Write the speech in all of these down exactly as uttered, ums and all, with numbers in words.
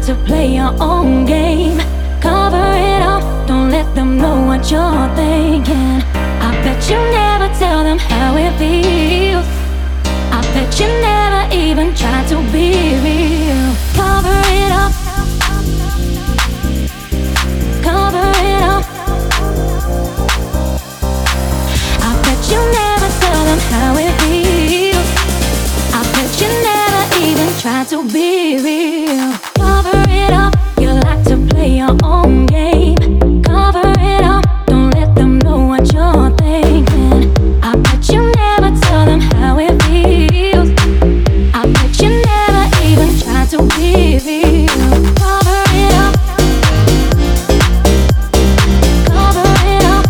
to play your own game. Cover it up, don't let them know what you're thinking. I bet you never tell them how it feels. I bet you never even try to be real. Cover it up, cover it up. I bet you never tell them how it feels. I bet you never even try to be real. Cover it up, you like to play your own game. Cover it up, don't let them know what you're thinking. I bet you never tell them how it feels. I bet you never even try to be real. Cover it up, cover it up.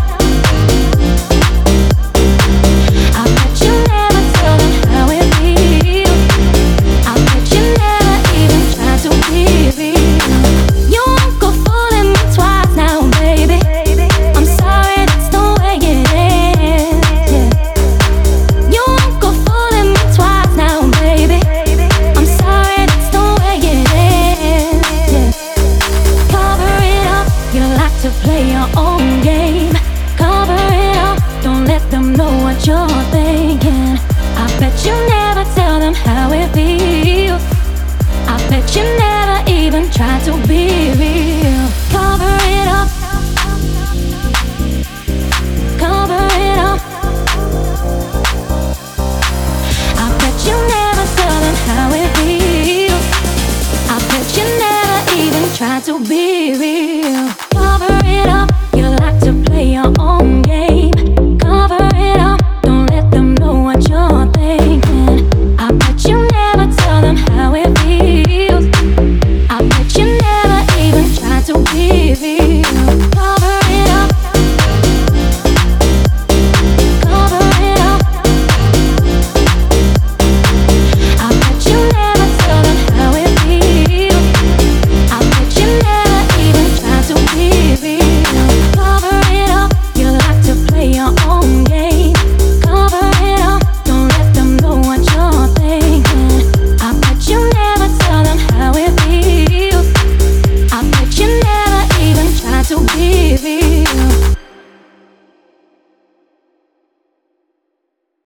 I bet you never tell them how it feels. I bet you never even try to be real. You won't go fooling me twice now, baby. I'm sorry, that's the way it is. Yeah. You won't go fooling me twice now, baby. I'm sorry, that's the way it is. Yeah. Cover it up, you like to play your own